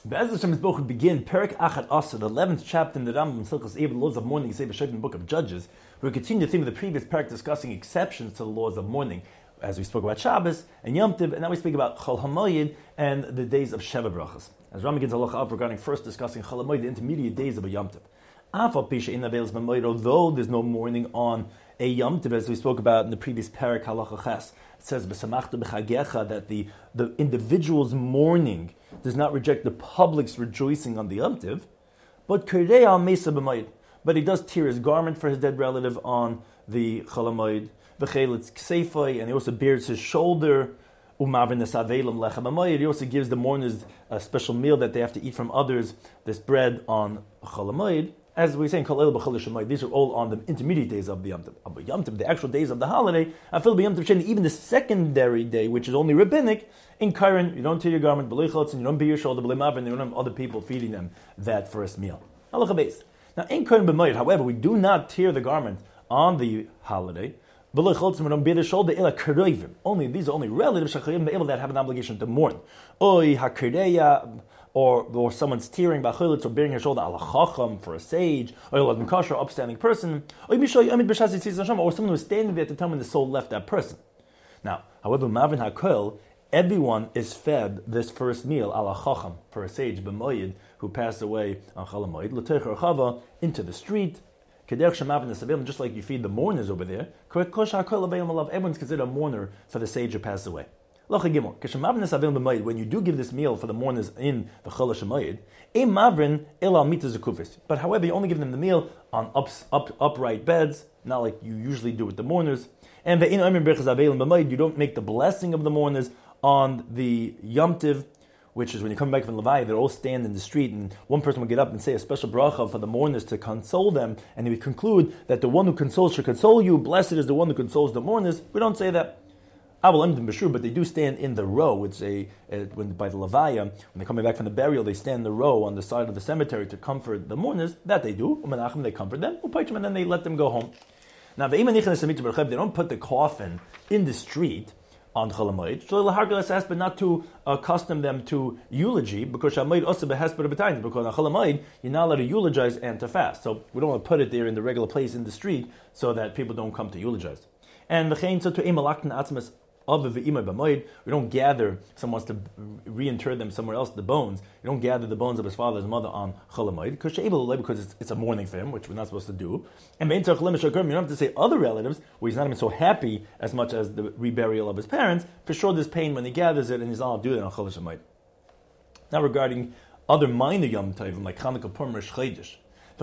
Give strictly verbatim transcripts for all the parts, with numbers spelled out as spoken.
Be'ez Hashem is both begin Perik Achat Asa, the eleventh chapter in the Rambam Silchos Eiv, the laws of mourning, say B'Shem in the book of Judges. We continue the theme of the previous parak discussing exceptions to the laws of mourning, as we spoke about Shabbos and Yom Tov, and now we speak about Chol HaMoed and the days of Sheva Brachas. As Rambam begins halacha up regarding first discussing Chol HaMoed, the intermediate days of a Yom Tov. Afal Pisha in Avelis B'Moed, although there's no mourning on a Yom Tov, as we spoke about in the previous parak halacha ches, it says B'Samachta B'Chagecha that the the individual's mourning does not reject the public's rejoicing on the Yom Tov, but Kirei al Mesa B'Moed. But he does tear his garment for his dead relative on the Chol HaMoed. V'cheletz Ksefai, and he also bears his shoulder. Umavin Nesavelim Lechem HaMoed. He also gives the mourners a special meal that they have to eat from others, this bread on Chol HaMoed. As we say in Kol El B'Chol Shemayid, these are all on the intermediate days of the Yom Tov. But Yom Tov, the actual days of the holiday, Afil B'Yom Tov Sheni, even the secondary day, which is only rabbinic, in Karen, you don't tear your garment, B'lei Chotz, and you don't bear your shoulder, B'lei Mavin, and you don't have other people feeding them that first meal. Halacha Beis. Now, in Karen B'Moed, however, we do not tear the garment on the holiday. B'lei Chotz, we don't bear the shoulder, Ela Keroivim. Only, these are only relatives, Shachayim Be'el, that have an obligation to mourn. Oy HaKereya, Or, or someone's tearing b'achilitz or bearing her shoulder ala chacham for a sage, or a kosher upstanding person, or someone who's standing there at the time when the soul left that person. Now, however, Mavin HaKol, everyone is fed this first meal ala chacham for a sage b'moyed who passed away on Chol HaMoed l'teicher chava into the street. Just like you feed the mourners over there, everyone's considered a mourner for the sage who passed away. When you do give this meal for the mourners in the Chol HaMoed, but however, you only give them the meal on up, up, upright beds, not like you usually do with the mourners. And you don't make the blessing of the mourners on the Yom Tiv, which is when you come back from Levi, they all stand in the street, and one person will get up and say a special bracha for the mourners to console them, and he would conclude that the one who consoles should console you, blessed is the one who consoles the mourners. We don't say that. But they do stand in the row. It's a, a when by the Levaya, when they're coming back from the burial, they stand in the row on the side of the cemetery to comfort the mourners. That they do. They comfort them, and then they let them go home. Now, they don't put the coffin in the street on Chol HaMoed, but not to accustom them to eulogy, because Shamayid also behesper b'tayim, because on Chol HaMoed you're not allowed to eulogize and to fast. So we don't want to put it there in the regular place in the street so that people don't come to eulogize. And the so to emalakten atzmas. We don't gather, someone wants to reinter them somewhere else, the bones. You don't gather the bones of his father and his mother on Chol HaMoed, because it's, it's a mourning for him, which we're not supposed to do. And you don't have to say other relatives, where he's not even so happy as much as the reburial of his parents. For sure there's pain when he gathers it, and he's not allowed to do it on Chol HaMoed. Now regarding other minor Yom Tovim, like Chanukah, Purim, Rosh Chodesh.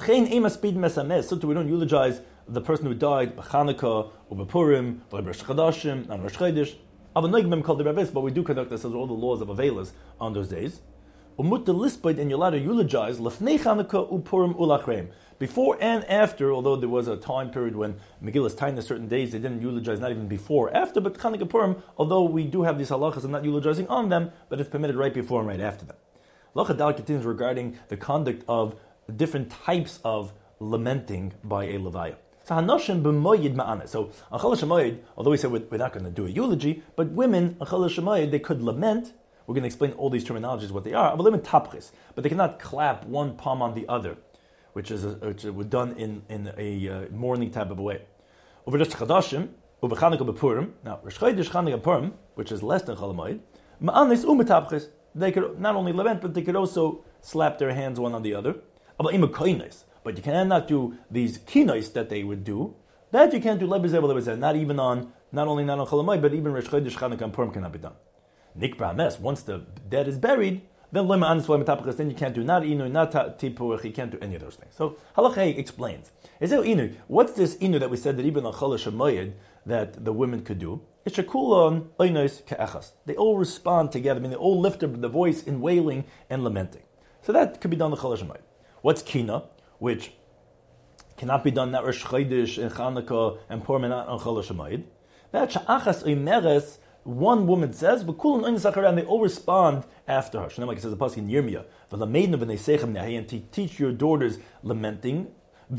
So we don't eulogize the person who died b'Chanukah or b'Purim or b'Rosh Chodashim and Rosh Chodesh. But we do conduct this as all the laws of Avelis on those days. And you're allowed to eulogize l'fnei Chanukah u'Purim u'lachreim. Before and after, although there was a time period when Megillah's Taina certain days they didn't eulogize, not even before, after, but Chanukah Purim, although we do have these halachas of not eulogizing on them, but it's permitted right before and right after them. Halacha Dal continues regarding the conduct of different types of lamenting by a levaya. So hanoshim b'moyed ma'ana. So on Chol HaMoed, although we said we're not going to do a eulogy, but women on Chol HaMoed they could lament. We're going to explain all these terminologies what they are. But they cannot clap one palm on the other, which is a, which was done in, in a uh, mourning type of a way. Over Rosh Chodashim, over Chanukah b'Purim. Now Rosh Chodesh, Chanukah, Purim, which is less than Chol HaMoed, ma'anis u'metapches. They could not only lament, but they could also slap their hands one on the other. But you cannot do these kinos that they would do. That you can't do lebezeh lebezeh. Not even on, not only not on Chol HaMoed, but even Rosh Chodesh, Chanukah, and Purim cannot be done. Nikra mes. Once the dead is buried, then then you can't do not inu, not tipuach. You can't do any of those things. So Halachei explains. Inu. What's this inu that we said that even on Chol HaMoed that the women could do? It's shakulon oinos ke'echas. They all respond together. I mean, they all lift up the voice in wailing and lamenting. So that could be done on Chol HaMoed. What's kina, which cannot be done not Rosh Chodesh and Chanukah and Purim and not on Chol HaMoed? That sha'achas oimeres. One woman says, and they all respond after her. Like it says the pasuk in Yirmiyah, and to teach your daughters lamenting,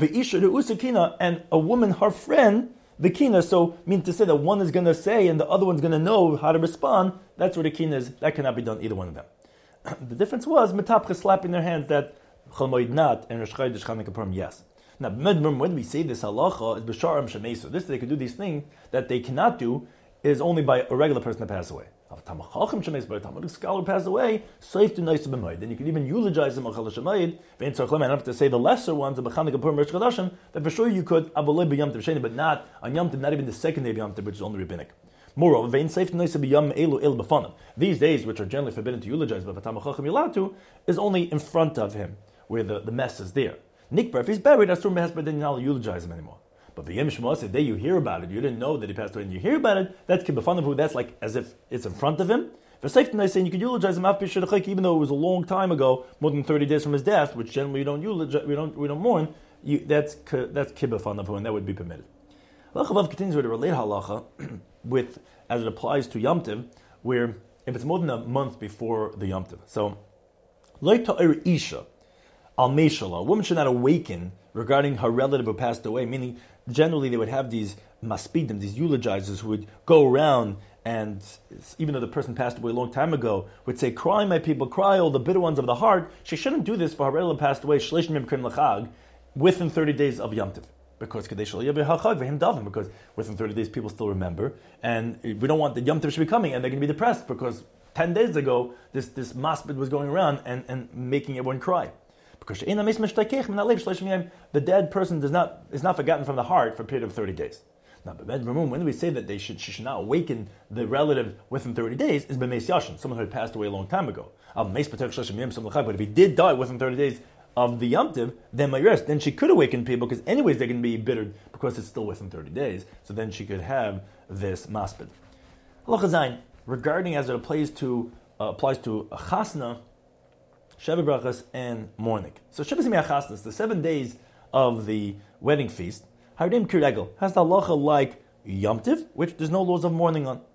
and a woman, her friend, the kina. So, mean to say that one is going to say and the other one's going to know how to respond. That's what the kina is. That cannot be done either one of them. The difference was Metapcha slapping their hands that Chol Moed not, and Rosh Chodesh Chanukah Purim yes. Now, when we say this halacha, is b'sharam shemesu. This they could do these things that they cannot do is only by a regular person to pass away. If a Talmid Chacham shemesu, by a Talmudic scholar pass away, safe to nice b'moed. Then you can even eulogize them on Chol Shemayid. I don't have to say the lesser ones of Chanukah Purim Rosh Chodeshim. That for sure you could abolay b'yom tov sheni, but not on Yom Tov, not even the second day of Yom Tov, which is only rabbinic. Moreover, vein safe to nice b'yom elu el b'fanim. These days, which are generally forbidden to eulogize, but if a Talmid Chacham you're allowed to, is only in front of him, where the, the mess is there. Nikbar, if he's buried, that's true, but then you're not eulogize him anymore. But the Yom Shmos, the day you hear about it, you didn't know that he passed away, and you hear about it, that's kibbutz, that's like as if it's in front of him. For safety, nice saying you could eulogize him after Shidduchik, even though it was a long time ago, more than thirty days from his death, which generally we don't eulogize, we don't we don't mourn. You, that's that's kibbutz, and that would be permitted. Halacha continues with a related halacha, with as it applies to Yom Tov, where if it's more than a month before the Yom Tov, so like ta'ir isha. Al Meishala, a woman should not awaken regarding her relative who passed away, meaning generally they would have these maspidim, these eulogizers who would go around and even though the person passed away a long time ago, would say, cry my people, cry all the bitter ones of the heart. She shouldn't do this for her relative passed away, shlish mim krim l'chag, within thirty days of Yom Tov. Because because within thirty days people still remember, and we don't want the Yom Tov should be coming and they're going to be depressed because ten days ago this, this maspid was going around and, and making everyone cry. Because the dead person does not is not forgotten from the heart for a period of thirty days. Now, when we say that they should she should not awaken the relative within thirty days, is b'meis yashin, someone who had passed away a long time ago. But if he did die within thirty days of the Yom Tov, then Mayres, then she could awaken people because anyways they're going to be bittered because it's still within thirty days. So then she could have this maspid. Halacha Zayin, regarding as it applies to uh, applies to a chasna, Sheva Brachas, and mourning. So Sheva Simei HaChasnas, the seven days of the wedding feast, Hardim Kiregel, has the halacha like Yom Tov, which there's no laws of mourning on.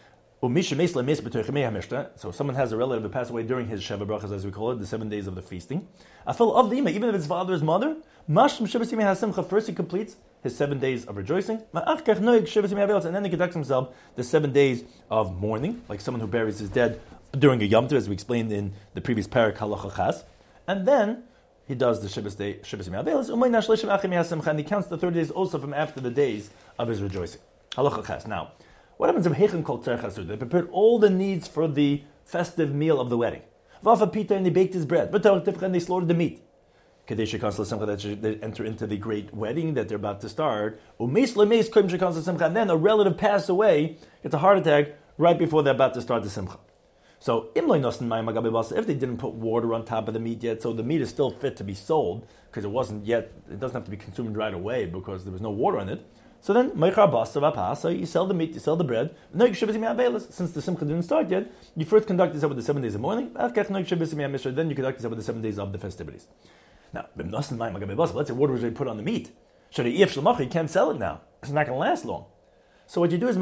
So someone has a relative that passed away during his Sheva Brachas, as we call it, the seven days of the feasting. Afil of the Ima, even if it's father's mother, first he completes his seven days of rejoicing, and then he conducts himself the seven days of mourning, like someone who buries his dead during a Yom Tov, as we explained in the previous parak halacha chas, and then he does the Shabbos day, Shabbos Yom Avelis, and he counts the thirty days also from after the days of his rejoicing. Halacha chas. Now, what happens if Heichen Kol Tzarech Asur? They prepared all the needs for the festive meal of the wedding. Vafa Pita, and they baked his bread. But and they slaughtered the meat. Kadesh Shekans L'Simcha, that they enter into the great wedding that they're about to start. Umeis L'Meis Koim Shekans L'Simcha, and then a relative passed away, gets a heart attack right before they're about to start the Simcha. So, if they didn't put water on top of the meat yet, so the meat is still fit to be sold, because it wasn't yet, it doesn't have to be consumed right away because there was no water in it. So then, you sell the meat, you sell the bread. Since the Simcha didn't start yet, you first conduct yourself with the seven days of mourning, then you conduct yourself with the seven days of the festivities. Now, let's say water was already put on the meat. You can't sell it now. It's not going to last long. So what you do is,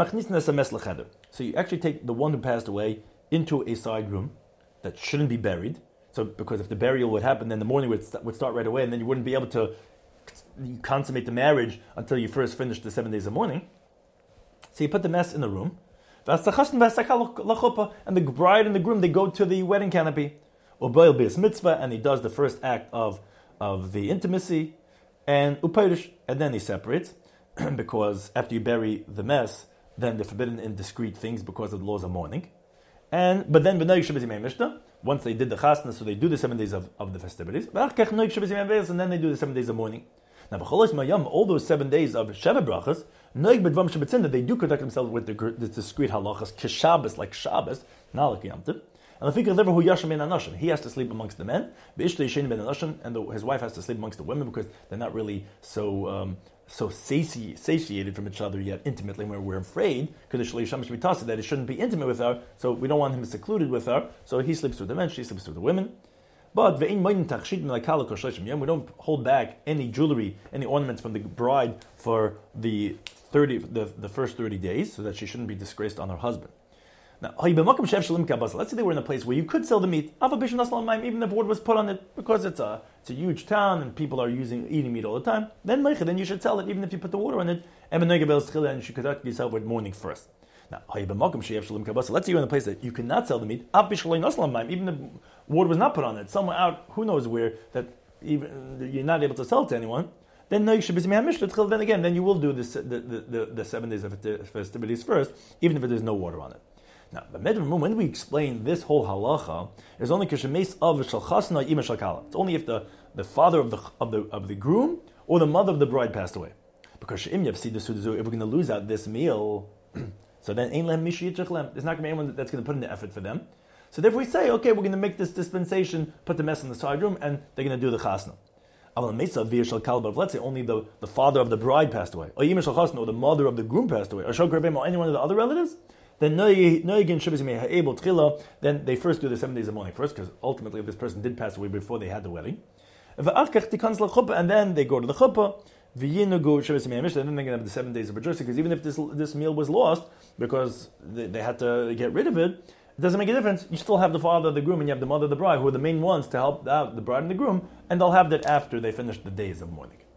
so you actually take the one who passed away into a side room that shouldn't be buried. So, because if the burial would happen, then the mourning would, st- would start right away, and then you wouldn't be able to consummate the marriage until you first finish the seven days of mourning. So you put the mess in the room, and the bride and the groom, they go to the wedding canopy, and he does the first act of, of the intimacy, and upayrish, and then he separates, because after you bury the mess, then they're forbidden indiscreet things because of the laws of mourning. And but then once they did the chasna, so they do the seven days of, of the festivities, and then they do the seven days of mourning. Now, all those seven days of Sheva Brachas, that they do conduct themselves with the, the discrete halachas, kishabas, like Shabbos, not like Yom Tov. And he has to sleep amongst the men, and the, his wife has to sleep amongst the women because they're not really so um, so sati- satiated from each other yet intimately, where we're afraid, because the Shalei Shamash should be taught that he shouldn't be intimate with her, so we don't want him secluded with her, so he sleeps with the men, she sleeps with the women. But we don't hold back any jewelry, any ornaments from the bride for the thirty, the, the first thirty days, so that she shouldn't be disgraced on her husband. Now, let's say they were in a place where you could sell the meat, even if water was put on it, because it's a it's a huge town and people are using eating meat all the time. Then, then you should sell it, even if you put the water on it, and you should conduct yourself with mourning first. Now, let's say you're in a place that you cannot sell the meat, even if water was not put on it, somewhere out, who knows where, that even you're not able to sell to anyone, then no, you should be Mishnah. Then again, then you will do this, the, the, the, the seven days of festivities first, even if there's no water on it. Now, when we explain this whole halacha, it's only It's only if the, the father of the of the of the groom or the mother of the bride passed away. Because if we're going to lose out this meal, so then there's not going to be anyone that's going to put in the effort for them. So therefore we say, okay, we're going to make this dispensation, put the mess in the side room, and they're going to do the chasna. Let's say only the, the father of the bride passed away, or the mother of the groom passed away, or any one of the other relatives, then then they first do the seven days of mourning first, because ultimately if this person did pass away before they had the wedding, and then they go to the chuppah, and then they're going to have the seven days of rejoicing, because even if this this meal was lost, because they, they had to get rid of it, it doesn't make a difference. You still have the father of the groom and you have the mother of the bride, who are the main ones to help out the bride and the groom, and they'll have that after they finish the days of mourning.